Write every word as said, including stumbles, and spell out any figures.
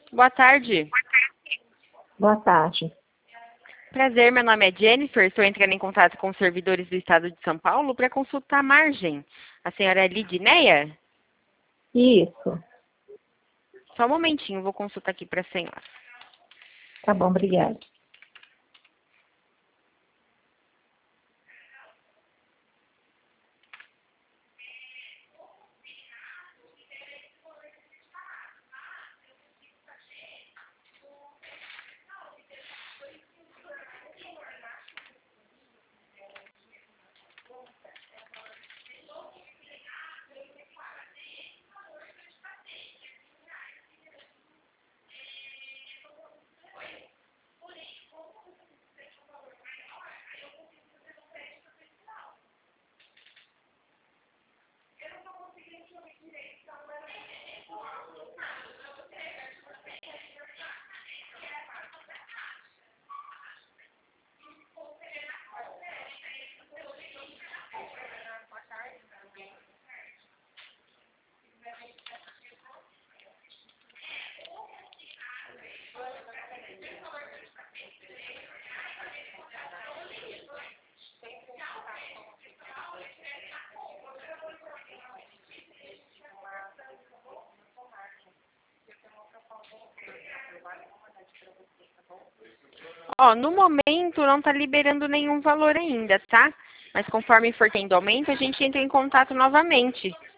Boa tarde. Boa tarde. Prazer, meu nome é Jennifer. Estou entrando em contato com os servidores do Estado de São Paulo para consultar a margem. A senhora é Lidineia? Isso. Só um momentinho, vou consultar aqui para a senhora. Tá bom, obrigada. Ó, no momento não está liberando nenhum valor ainda, tá? Mas conforme for tendo aumento, a gente entra em contato novamente.